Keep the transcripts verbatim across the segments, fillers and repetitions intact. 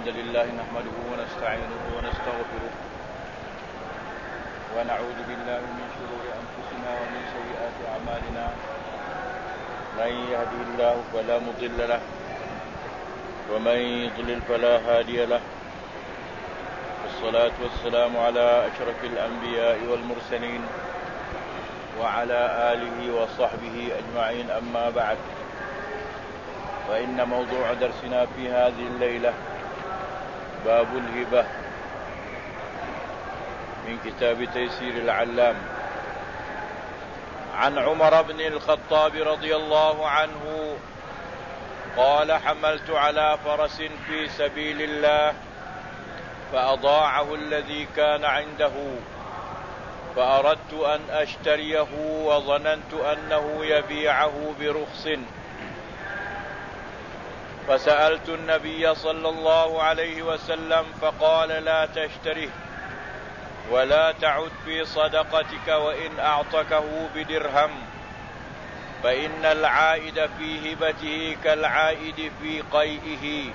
الحمد لله نحمده ونستعينه ونستغفره ونعوذ بالله من شرور أنفسنا ومن سيئات أعمالنا من يهده الله فلا مضل له ومن يضلل فلا هادي له والصلاة والسلام على أشرف الأنبياء والمرسلين وعلى آله وصحبه أجمعين أما بعد فإن موضوع درسنا في هذه الليلة باب الهبة من كتاب تيسير العلام عن عمر بن الخطاب رضي الله عنه قال حملت على فرس في سبيل الله فأضاعه الذي كان عنده فأردت أن أشتريه وظننت أنه يبيعه برخص فسألت النبي صلى الله عليه وسلم فقال لا تشتره ولا تعد في صدقتك وإن أعطكه بدرهم فإن العائد في هبته كالعائد في قيئه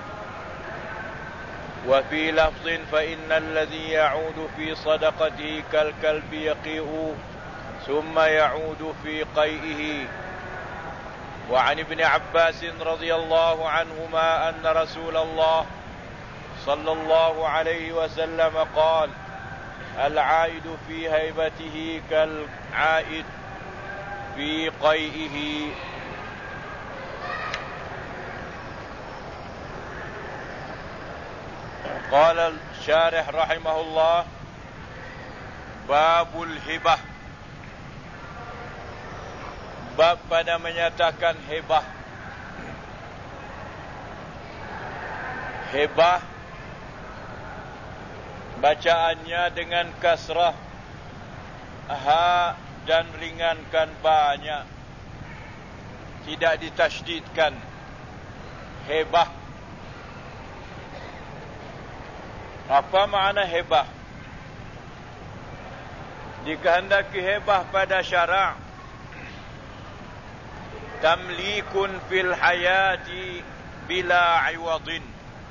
وفي لفظ فإن الذي يعود في صدقته كالكلب يقيء ثم يعود في قيئه. وعن ابن عباس رضي الله عنهما أن رسول الله صلى الله عليه وسلم قال العائد في هيبته كالعائد في قيئه. قال الشارح رحمه الله باب الهبة, bab pada menyatakan hebah. Hebah bacaannya dengan kasrah ha dan ringankan banyak, tidak ditasydidkan. Hebah. Apa makna hebah? Dikehendaki hebah pada syara' tamlikun fil hayati bila iwadin,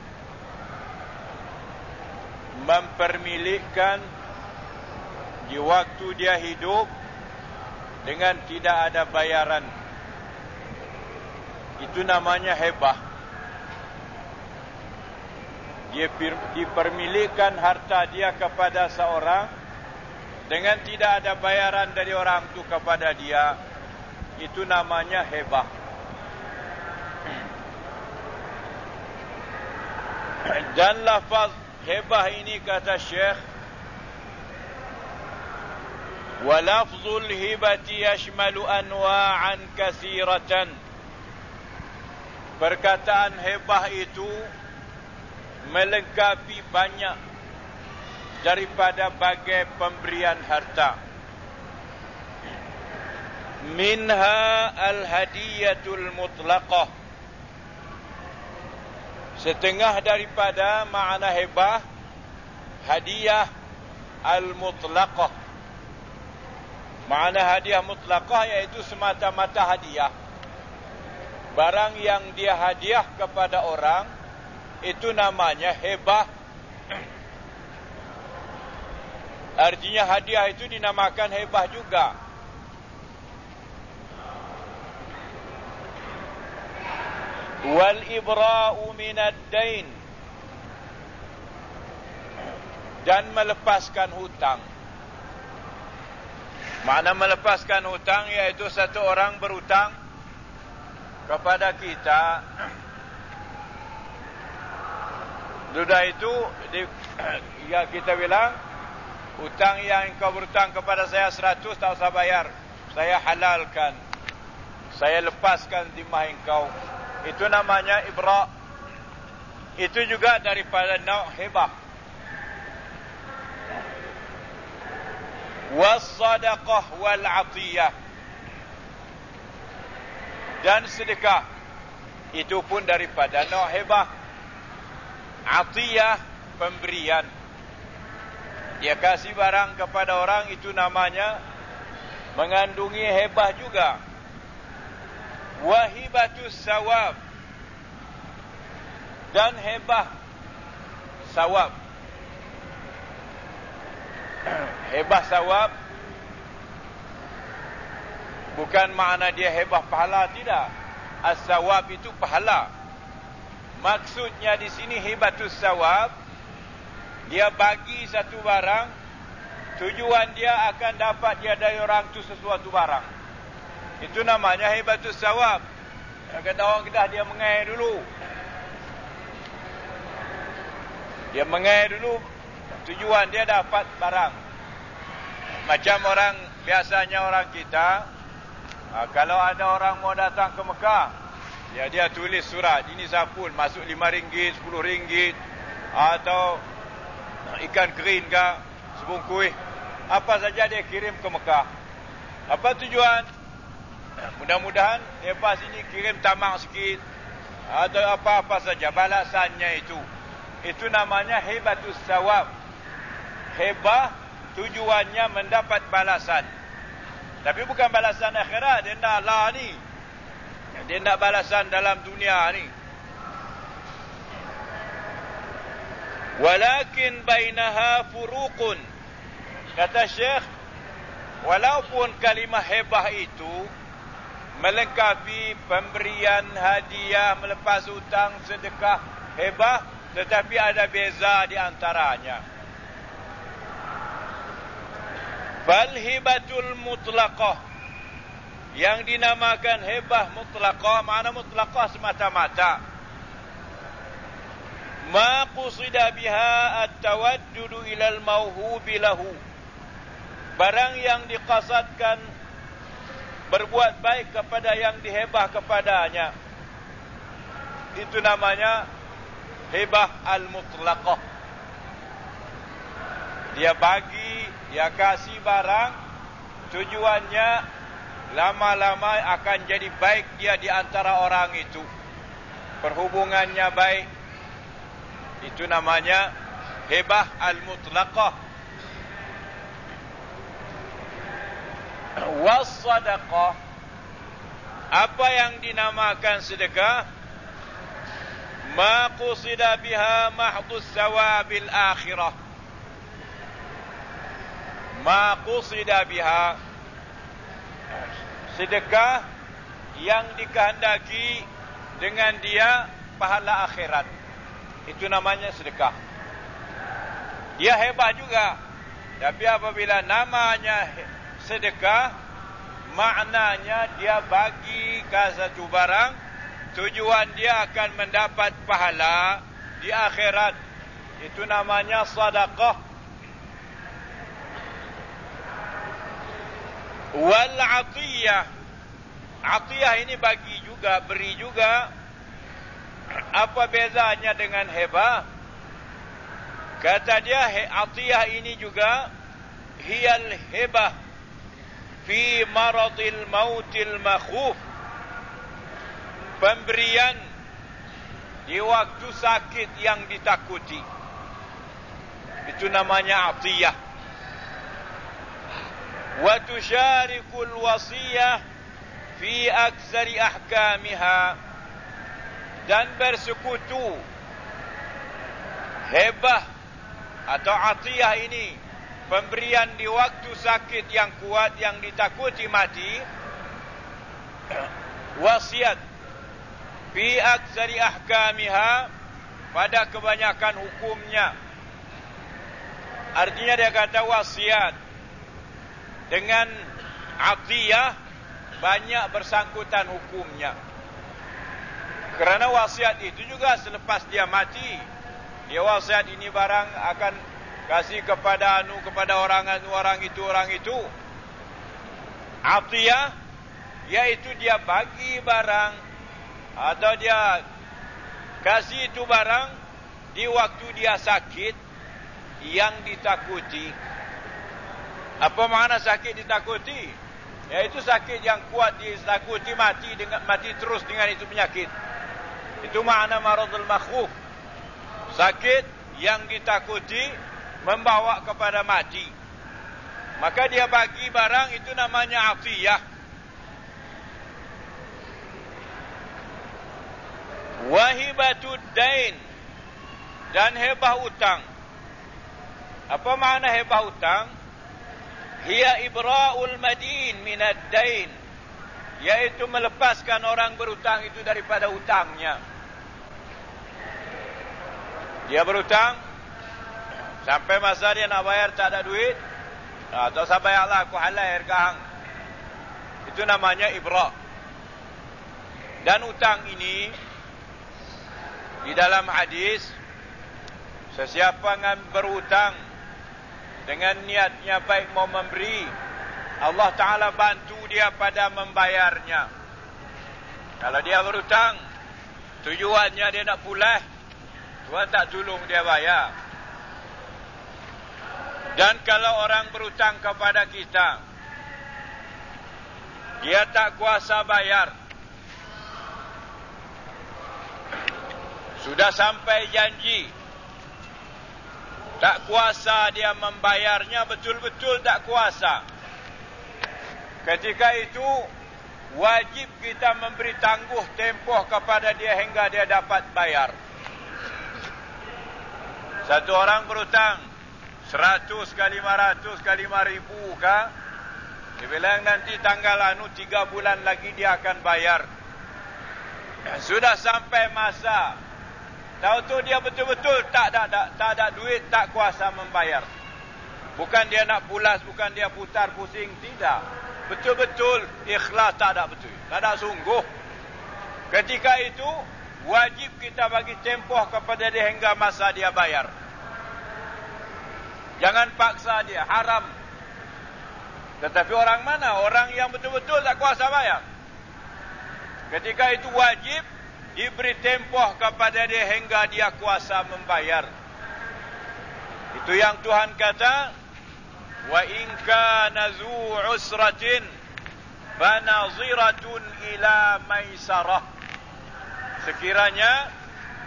mempermilikkan di waktu dia hidup dengan tidak ada bayaran. Itu namanya hebah. Dia dipermilikkan harta dia kepada seorang dengan tidak ada bayaran dari orang itu kepada dia. Itu namanya hebah. Dan lafaz hebah ini kata Syekh, wa lafzul hibati yashmalu anwa'an katsiratan. Perkataan hebah itu melengkapi banyak daripada bagai pemberian harta. Minha al-hadiyatul mutlaqah. Setengah daripada makna hebah hadiah al-mutlaqah. Makna hadiah mutlaqah iaitu semata-mata hadiah. Barang yang dia hadiah kepada orang itu namanya hebah. Artinya hadiah itu dinamakan hebah juga. Wal ibra'u minad dain, dan melepaskan hutang. Makna melepaskan hutang iaitu satu orang berhutang kepada kita. Sudah itu di, ya kita bilang hutang yang engkau berhutang kepada saya seratus tak usah bayar, saya halalkan, saya lepaskan zimmah engkau. Itu namanya ibra'. Itu juga daripada nau' hibah. Was-sadaqah wal-'atiyah, dan sedekah itu pun daripada nau' hibah. Atiyah, pemberian. Dia kasih barang kepada orang, itu namanya mengandungi hebah juga. Wahibatus sawab, dan hebah sawab. Hebah sawab bukan makna dia hebah pahala, tidak. As-sawab itu pahala. Maksudnya di sini hibatus sawab, dia bagi satu barang, tujuan dia akan dapat dia dari orang tu sesuatu barang. Itu namanya hibatus sawab. Kata orang kita, dia mengai dulu. Dia mengai dulu, tujuan dia dapat barang. Macam orang, biasanya orang kita, kalau ada orang mau datang ke Mekah, ya dia tulis surat, ini sapul, masuk lima ringgit, sepuluh ringgit, atau ikan kering ke, sebungkus, apa saja dia kirim ke Mekah. Apa tujuan? Mudah-mudahan lepas ini kirim tamak sikit, atau apa-apa saja, balasannya itu. Itu namanya hibatus sawab. Hebah tujuannya mendapat balasan. Tapi bukan balasan akhirat, dia nak lah ni. Dia nak balasan dalam dunia ni. Walakin bainaha furuqun. Kata Syekh, walaupun kalimah hebah itu melengkapi pemberian hadiah, melepas hutang, sedekah, hebah, tetapi ada beza di antaranya. Fal hibatul mutlaqah, yang dinamakan hebah mutlaqah, makna mutlaqah semata-mata, ma qusida biha at-tawaddudu ilal mauhubi lahu, barang yang diqasadkan berbuat baik kepada yang dihebah kepadanya, itu namanya hebah al-mutlaqah. Dia bagi, dia kasih barang, tujuannya lama-lama akan jadi baik dia di antara orang itu, perhubungannya baik. Itu namanya hebah al-mutlaqah. Was-sadaqah, apa yang dinamakan sedekah, ma qusida biha mahdus sawabil akhirah. Ma qusida biha, sedekah yang dikehendaki dengan dia pahala akhirat, itu namanya sedekah. Dia hebah juga, tapi apabila namanya sedekah, maknanya dia bagi ke satu barang, tujuan dia akan mendapat pahala di akhirat, itu namanya sedekah. Wal atiyah, atiyah ini bagi juga, beri juga. Apa bezanya dengan hebah? Kata dia, atiyah ini juga hiyal hebah fi maradil mautil makhuf, pemberian di waktu sakit yang ditakuti, itu namanya atiyah. Wa tusharikul wasiyah fi aksari ahkamiha, dan bersekutu hebah atau atiyah ini, pemberian di waktu sakit yang kuat yang ditakuti mati, wasiat fi aksari ahkamiha, pada kebanyakan hukumnya. Artinya dia kata wasiat dengan atiyah banyak bersangkutan hukumnya. Kerana wasiat itu juga selepas dia mati, dia wasiat ini barang akan kasih kepada anu, kepada orang anu, orang itu, orang itu. Atiyah, iaitu dia bagi barang atau dia kasih itu barang di waktu dia sakit yang ditakuti. Apa makna sakit ditakuti? Iaitu sakit yang kuat ditakuti, mati dengan mati terus dengan itu penyakit. Itu makna maradul makhuf. Sakit yang ditakuti membawa kepada mati. Maka dia bagi barang, itu namanya atiyah. Wahibatud dain, Dan hebah utang. Apa makna hebah utang? Hiya ibra'ul madin minad dain, yaitu melepaskan orang berutang itu daripada hutangnya. Dia berutang, sampai masa dia nak bayar tak ada duit, nah, tak usah bayarlah, aku halal harga hang. Itu namanya ibra'. Dan utang ini di dalam hadis, sesiapa yang berutang dengan niatnya baik mau memberi, Allah Ta'ala bantu dia pada membayarnya. Kalau dia berutang, tujuannya dia nak pulas, Tuhan tak tolong dia bayar. Dan kalau orang berutang kepada kita, dia tak kuasa bayar, sudah sampai janji, tak kuasa dia membayarnya, betul-betul tak kuasa. Ketika itu wajib kita memberi tangguh tempoh kepada dia hingga dia dapat bayar. Satu orang berutang seratus kali lima ratus kali lima ribu kah? Dia bilang nanti tanggal anu tiga bulan lagi dia akan bayar. Sudah sampai masa, tahu tu dia betul-betul tak ada, tak, tak ada duit, tak kuasa membayar. Bukan dia nak pulas, bukan dia putar pusing, tidak. Betul-betul ikhlas, tak ada betul, tak ada sungguh. Ketika itu wajib kita bagi tempoh kepada dia hingga masa dia bayar. Jangan paksa dia, haram. Tetapi orang mana? Orang yang betul-betul tak kuasa bayar. Ketika itu wajib diberi tempoh kepada dia hingga dia kuasa membayar. Itu yang Tuhan kata, wa in kana zu usratin fanaziratun ila maisarah. Sekiranya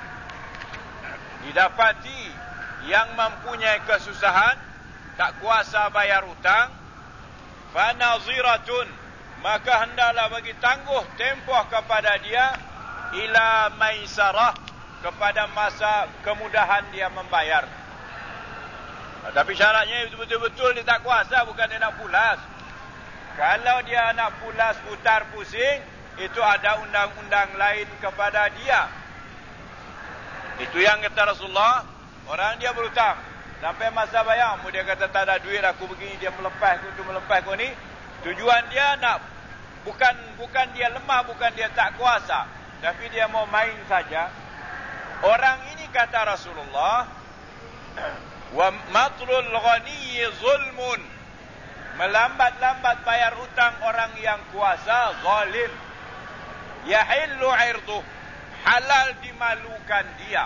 didapati yang mempunyai kesusahan, tak kuasa bayar utang, fanaziratun, maka hendaklah bagi tangguh tempoh kepada dia ila maisarah, kepada masa kemudahan dia membayar. Tapi syaratnya betul-betul dia tak kuasa, bukan dia nak pulas. Kalau dia nak pulas putar pusing, itu ada undang-undang lain kepada dia. Itu yang kata Rasulullah, orang dia berutang sampai masa bayar, dia kata tak ada duit aku begini, dia melepas aku tu melepas aku ni. Tujuan dia nak, bukan bukan dia lemah, bukan dia tak kuasa, tapi dia mau main saja. Orang ini kata Rasulullah, wa matlul ghani zulmun, melambat-lambat bayar utang orang yang kuasa zalim. Yahillu irduh, halal dimalukan dia.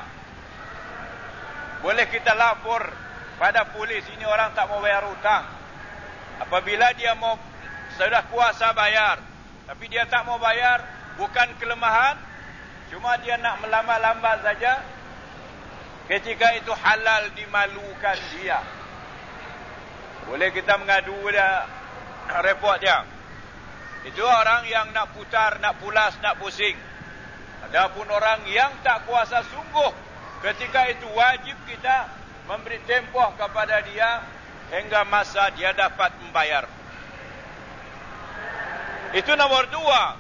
Boleh kita lapor pada polis, ini orang tak mau bayar utang. Apabila dia mau, sudah kuasa bayar, tapi dia tak mau bayar, bukan kelemahan, cuma dia nak melambat-lambat saja, ketika itu halal dimalukan dia. Boleh kita mengadu dia, report dia. Itu orang yang nak putar, nak pulas, nak pusing. Adapun orang yang tak kuasa sungguh, ketika itu wajib kita memberi tempoh kepada dia hingga masa dia dapat membayar. Itu nomor dua.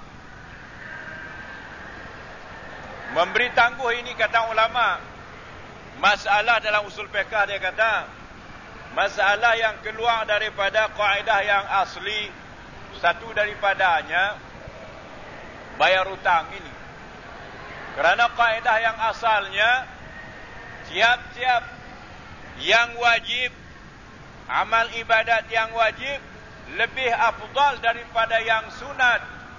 Memberi tangguh ini kata ulama, masalah dalam usul fiqh, dia kata masalah yang keluar daripada kaedah yang asli, satu daripadanya bayar utang ini. Kerana kaedah yang asalnya, tiap-tiap yang wajib, amal ibadat yang wajib lebih afdal daripada yang sunat.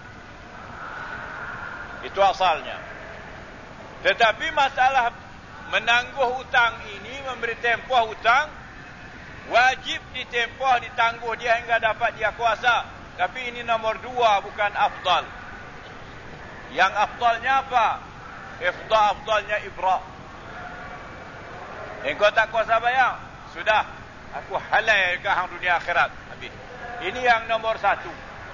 Itu asalnya. Tetapi masalah menangguh hutang ini, memberi tempoh hutang, wajib ditempoh, ditangguh dia hingga dapat dia kuasa. Tapi ini nomor dua, bukan afdal. Yang afdalnya apa? Ifdal, afdalnya ibra'. Engkau tak kuasa bayar, sudah, aku halal ke hang dunia akhirat. Habis. Ini yang nomor satu.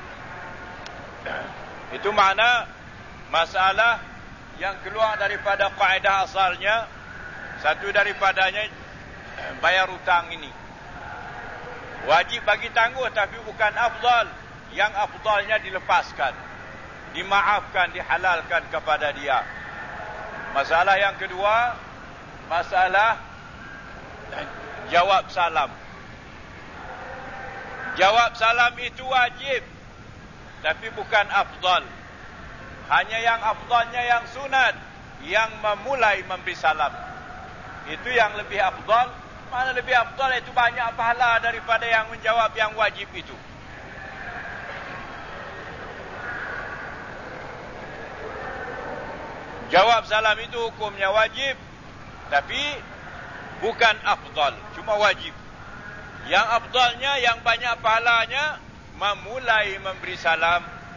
Itu makna masalah yang keluar daripada kaedah asalnya, Satu daripadanya bayar hutang ini. Wajib bagi tangguh tapi bukan afdal. Yang afdalnya dilepaskan, dimaafkan, dihalalkan kepada dia. Masalah yang kedua, masalah jawab salam. Jawab salam itu wajib tapi bukan afdal. Hanya yang afdalnya yang sunat, yang memulai memberi salam. Itu yang lebih afdal. Mana lebih afdal itu banyak pahala daripada yang menjawab yang wajib itu. Jawab salam itu hukumnya wajib tapi bukan afdal, cuma wajib. Yang afdalnya, yang banyak pahalanya, memulai memberi salam.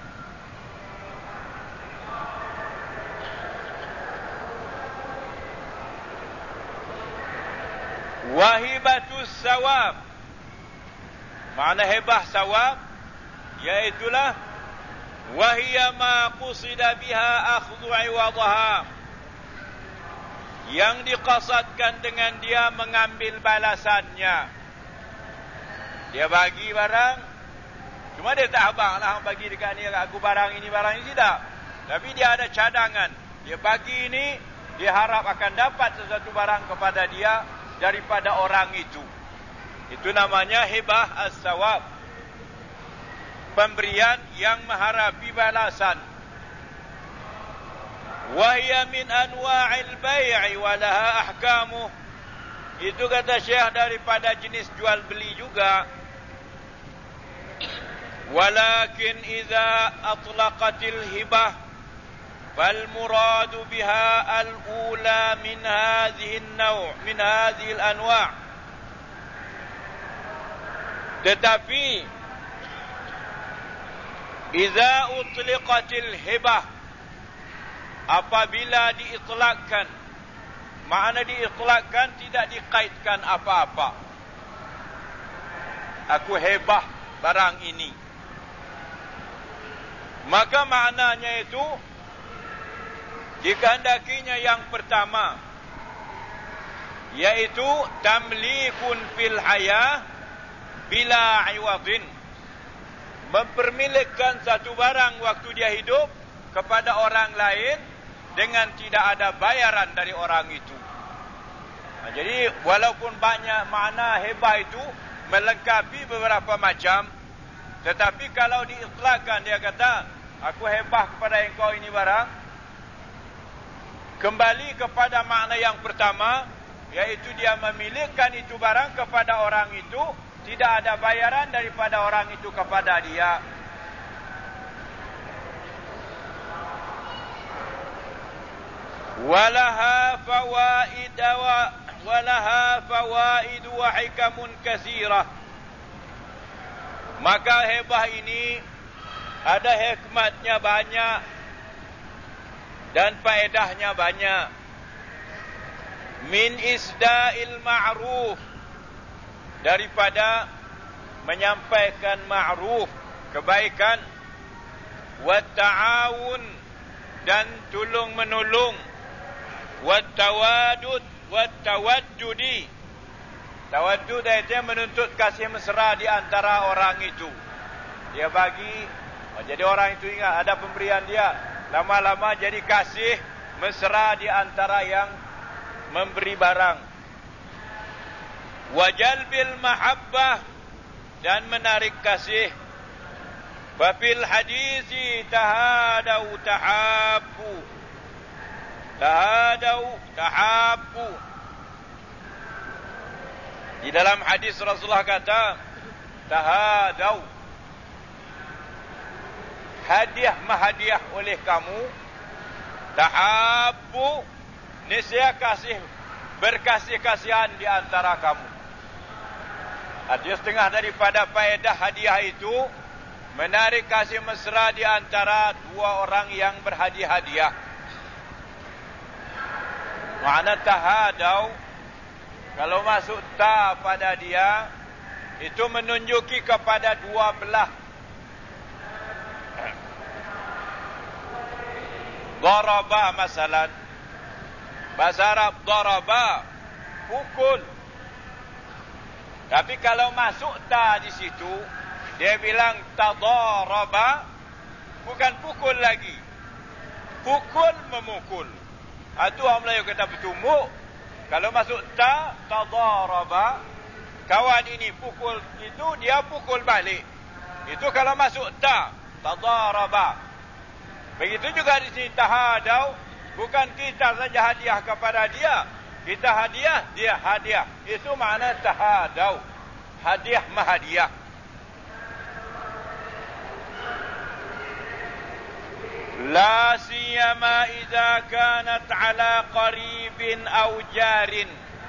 Wahibatus sawab. Makna hebah sawab iaitulah wahia ma qusida biha akhdhu iwadha, yang diqasadkan dengan dia mengambil balasannya. Dia bagi barang, cuma dia tak abang lah bagi dekat ni, aku barang ini barang ini, tidak. Tapi dia ada cadangan. Dia bagi ini, dia harap akan dapat sesuatu barang kepada dia daripada orang itu. Itu namanya hibah as-sawab. Pemberian yang mengharapi balasan. Wahia min anwa'il bai'i wa laha ahkamuh. Itu kata Syekh daripada jenis jual beli juga. Walakin idza atlaqatil hibah fal muradu biha al-ula min hadhihi an-naw' min hadhihi al-anwa'. Tetapi idza utliqatil hibah, apabila diitlakkan, makna diitlakkan tidak dikaitkan apa-apa. Aku hebah barang ini, maka maknanya itu dikehendakinya yang pertama, yaitu tamlikun fil hayah bila iwadin, mempermilikkan satu barang waktu dia hidup kepada orang lain dengan tidak ada bayaran dari orang itu. Nah, jadi walaupun banyak makna hebah itu melengkapi beberapa macam, tetapi kalau diitlakkan, dia kata aku hebah kepada engkau ini barang, kembali kepada makna yang pertama, yaitu dia memilikkan itu barang kepada orang itu, tidak ada bayaran daripada orang itu kepada dia. Walaha fawaid wa walaha fawaid wa hikamun katsirah. Maka hebah ini ada hikmatnya banyak dan faedahnya banyak. Min isda'il ma'ruf, daripada menyampaikan ma'ruf, kebaikan, wa ta'awun, dan tolong menolong, wa tawadud, wa tawaddudi. Tawaddud itu menuntut kasih mesra di antara orang itu. Dia bagi, oh, jadi orang itu ingat ada pemberian dia, lama-lama jadi kasih mesra di antara yang memberi barang. Wajalbil mahabbah, dan menarik kasih. Fafil hadisi tahadau tahabbu, tahadau tahabbu. Di dalam hadis Rasulullah kata tahadau, hadiah mahadiah oleh kamu, tahabbu, niscaya kasih, berkasih-kasihan di antara kamu. Artinya setengah daripada faedah hadiah itu menarik kasih mesra di antara dua orang yang berhadiah-hadiah. Makna tahadau, kalau masuk ta pada dia, itu menunjuki kepada dua belah. Daraba masalan, bahasa Arab daraba pukul. Tapi kalau masuk ta di situ, dia bilang tadaraba, bukan pukul lagi. Pukul memukul. Itu orang Melayu kata bertumbuk. Kalau masuk ta, tadaraba, kawan ini pukul itu, dia pukul balik. Itu kalau masuk ta, tadaraba. Begitu juga di sini tahadau, bukan kita saja hadiah kepada dia. Kita hadiah, dia hadiah. Itu makna tahadau. Hadiah mahadiah. La siyama idza kanat ala qaribin aw jarin.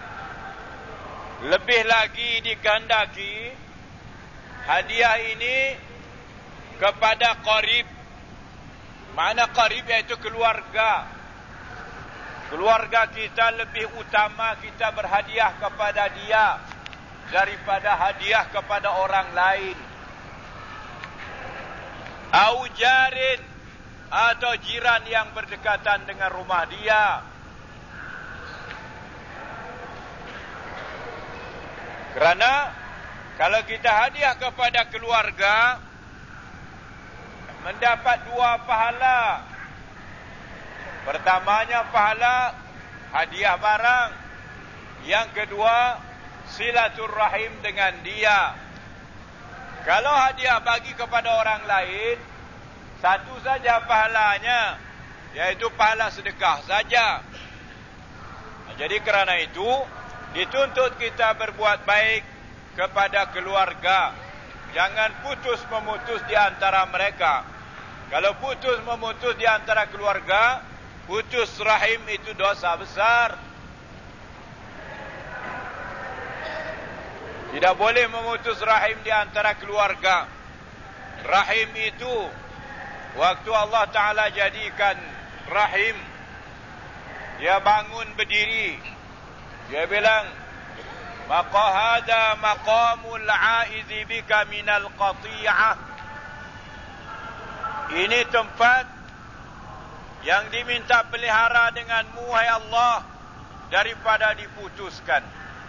Lebih lagi dikehendaki hadiah ini kepada qarib. Makna qarib iaitu keluarga. Keluarga kita lebih utama kita berhadiah kepada dia daripada hadiah kepada orang lain. Au jarin, atau jiran yang berdekatan dengan rumah dia. Kerana kalau kita hadiah kepada keluarga, mendapat dua pahala. Pertamanya pahala hadiah barang. Yang kedua silaturrahim dengan dia. Kalau hadiah bagi kepada orang lain, satu saja pahalanya, yaitu pahala sedekah saja. Jadi kerana itu dituntut kita berbuat baik kepada keluarga. Jangan putus memutus di antara mereka. Kalau putus memutus di antara keluarga, putus rahim itu dosa besar. Tidak boleh memutus rahim di antara keluarga. Rahim itu, waktu Allah Ta'ala jadikan rahim, dia bangun berdiri. Dia bilang, Maqa hada maqamul a'idhi bika minal qati'ah. Ini tempat yang diminta pelihara denganmu, hai Allah, daripada diputuskan.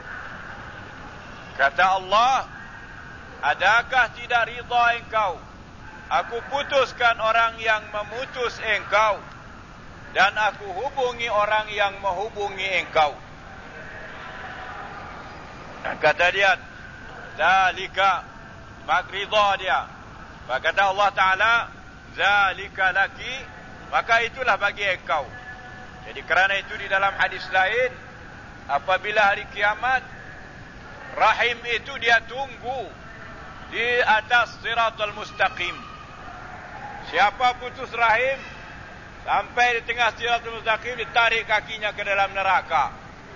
Kata Allah, adakah tidak ridha engkau aku putuskan orang yang memutus engkau, dan aku hubungi orang yang menghubungi engkau? Kata dia, zalika, mak ridha dia. Maka kata Allah Ta'ala, zalika laki, maka itulah bagi engkau. Jadi kerana itu di dalam hadis lain, apabila hari kiamat, rahim itu dia tunggu di atas siratul mustaqim. Siapa putus rahim, sampai di tengah siratul mustaqim, ditarik kakinya ke dalam neraka.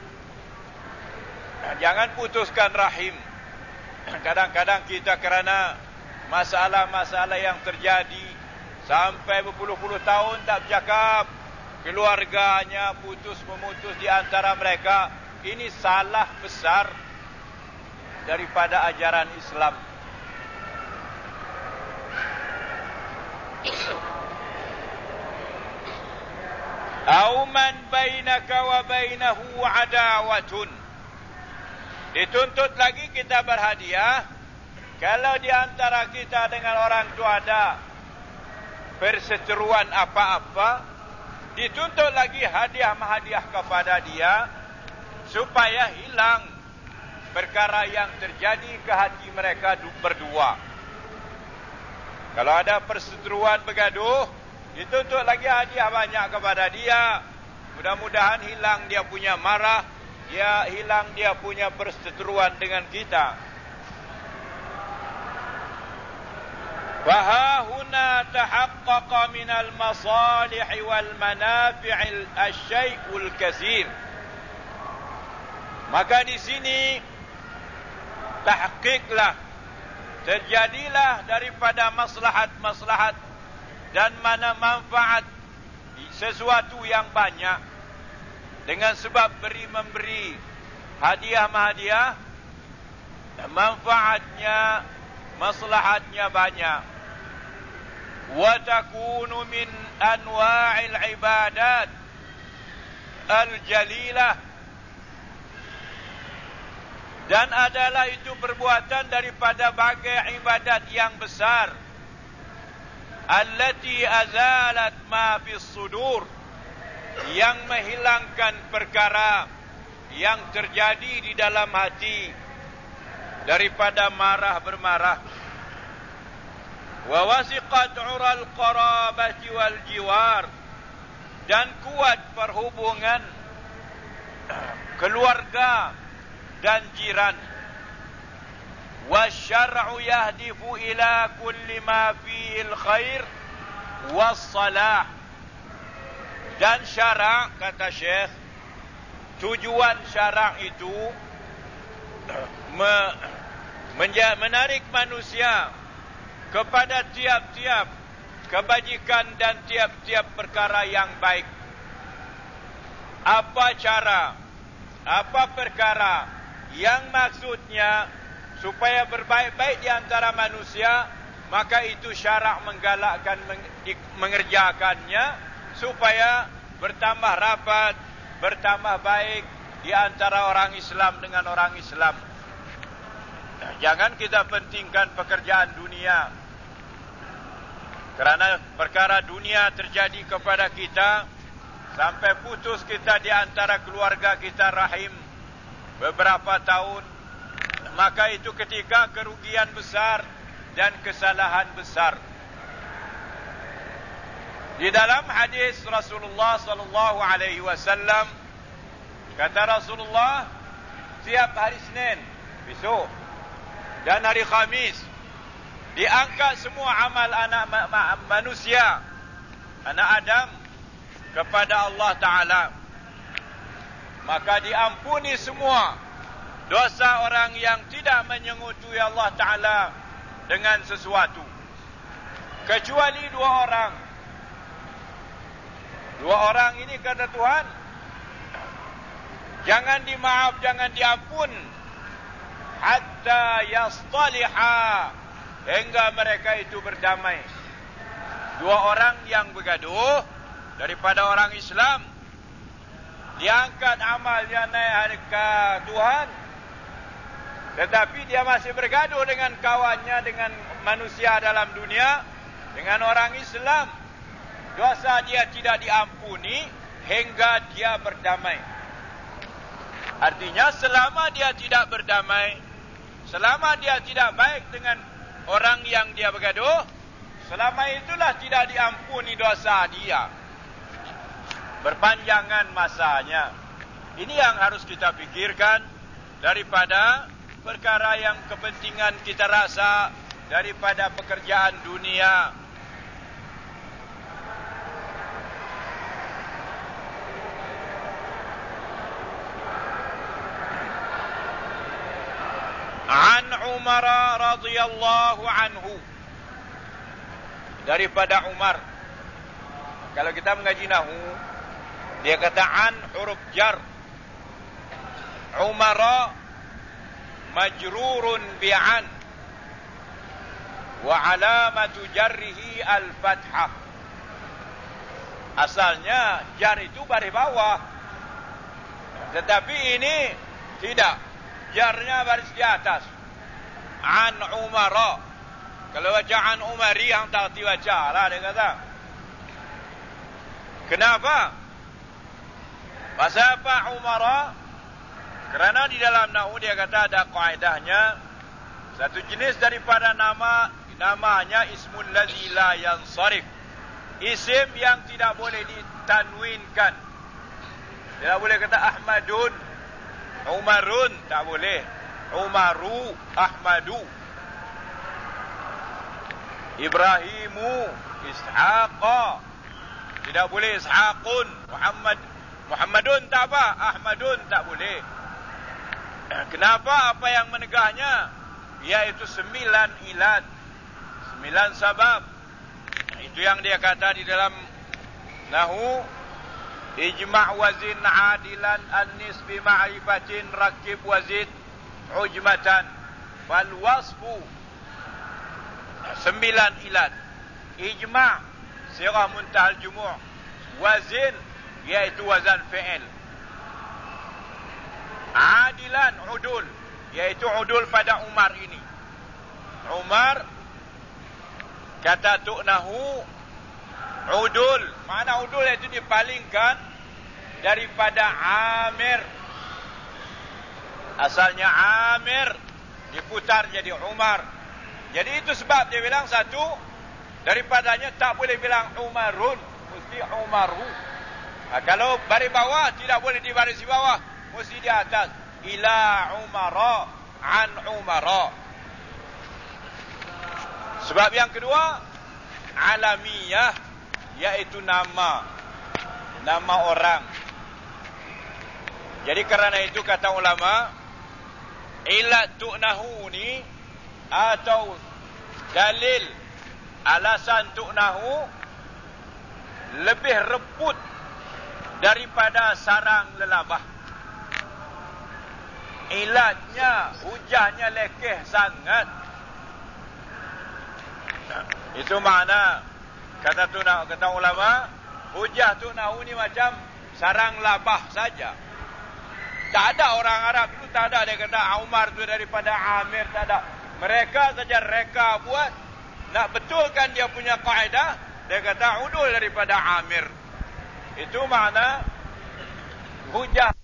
Jangan putuskan rahim. Kadang-kadang kita kerana masalah-masalah yang terjadi, sampai berpuluh-puluh tahun tak bercakap, keluarganya putus memutus di antara mereka. Ini salah besar daripada ajaran Islam. Au man bainaka wa bainahu adawatun. Dituntut lagi kita berhadiah kalau di antara kita dengan orang itu ada perseteruan apa-apa. Dituntut lagi hadiah mahadiah kepada dia supaya hilang perkara yang terjadi ke hati mereka berdua. Kalau ada perseteruan bergaduh, dituntut lagi hadiah banyak kepada dia. Mudah-mudahan hilang dia punya marah, dia hilang dia punya perseteruan dengan kita. Faha huna tahaqqaqa minal masalih wal manafi'il asyai'ul katsir. Maka di sini tahqiqlah, terjadilah daripada maslahat-maslahat dan mana manfaat sesuatu yang banyak dengan sebab beri-memberi hadiah-mahadiah, manfaatnya, maslahatnya banyak. Wa takunu min anwa'il ibadat al-jalilah. Dan adalah itu perbuatan daripada bagai ibadat yang besar. Allati azalat ma fis sudur, yang menghilangkan perkara yang terjadi di dalam hati daripada marah bermarah. Wa wasiqat ural qarabati wal jiwar, dan kuat perhubungan keluarga dan jiran. Wasyar'u yahdifu ila kulli ma fihi al-khair was-salah. Dan syarak, kata Syekh, tujuan syarak itu me, menja, menarik manusia kepada tiap-tiap kebajikan dan tiap-tiap perkara yang baik. Apa cara, apa perkara yang maksudnya supaya berbaik-baik di antara manusia, maka itu syarak menggalakkan mengerjakannya supaya bertambah rapat, bertambah baik di antara orang Islam dengan orang Islam. Jangan kita pentingkan pekerjaan dunia, kerana perkara dunia terjadi kepada kita sampai putus kita di antara keluarga kita rahim beberapa tahun, maka itu ketika kerugian besar dan kesalahan besar. Di dalam hadis Rasulullah sallallahu alaihi wasallam, kata Rasulullah, tiap hari Senin, besok, dan hari Khamis diangkat semua amal anak ma- ma- manusia, anak Adam, kepada Allah Ta'ala. Maka diampuni semua dosa orang yang tidak menyengutui Allah Ta'ala dengan sesuatu, kecuali dua orang. Dua orang ini, kata Tuhan, jangan dimaaf, jangan diampun hatta yastaliha, hingga mereka itu berdamai. Dua orang yang bergaduh daripada orang Islam, diangkat amalnya naik ke Tuhan, tetapi dia masih bergaduh dengan kawannya, dengan manusia dalam dunia, dengan orang Islam. Dosa dia tidak diampuni hingga dia berdamai. Artinya selama dia tidak berdamai, selama dia tidak baik dengan orang yang dia bergaduh, selama itulah tidak diampuni dosa dia. Berpanjangan masanya. Ini yang harus kita pikirkan daripada perkara yang kepentingan kita rasa daripada pekerjaan dunia. An Umar radhiyallahu anhu, daripada Umar. Kalau kita mengaji nahu, dia kata an huruf jar. Umar majrurun bi'an wa alamatu jarrihi al-fathah. Asalnya jar itu baris bawah, tetapi ini tidak, jarnya baris di atas. An Umar. Kalau baca an Umari, yang tak hati baca lah, dia kata. Kenapa? Pasal apa Umar? Kerana di dalam nahu dia kata ada kaidahnya, satu jenis daripada nama, namanya ismul ladzi la yansarif, isim yang tidak boleh ditanwinkan. Tidak boleh kata Ahmadun, Umarun, tak boleh. Umaru, Ahmadu. Ibrahimu, Ishaqa, tidak boleh Ishaqun. Muhammad, Muhammadun tak apa, Ahmadun tak boleh. Kenapa? Apa yang menegahnya? Iaitu sembilan ilat, sembilan sabab. Itu yang dia kata di dalam nahu. Ijma' wazin adilan an-nis bi ma'rifatin rakib wazid ujmatan fal wasfu. Sembilan ilat. Ijma' sirah muntahal jumu'. Wazin iaitu wazan fi'il. Adilan udul, Iaitu udul pada Umar ini. Umar kata tu'nahu udul. Mana udul itu dipalingkan daripada Amir. Asalnya Amir diputar jadi Umar. Jadi itu sebab dia bilang satu, daripadanya tak boleh bilang Umarun, mesti Umaru. Nah, kalau baris bawah tidak boleh di baris bawah, mesti di atas. Ila Umara, an Umara. Sebab yang kedua, alamiyah, iaitu nama, nama orang. Jadi kerana itu kata ulama, ilat tu'nahu ni atau dalil alasan tu'nahu lebih rebut daripada sarang lelabah. Ilatnya, hujahnya lekeh sangat. Itu makna kata tu'nahu, kata ulama, hujah tu'nahu ni macam sarang labah saja. Tak ada orang Arab itu, tak ada dia kata Umar itu daripada Amir, tak ada. Mereka saja reka buat, nak betulkan dia punya kaedah, dia kata udul daripada Amir. Itu makna hujah.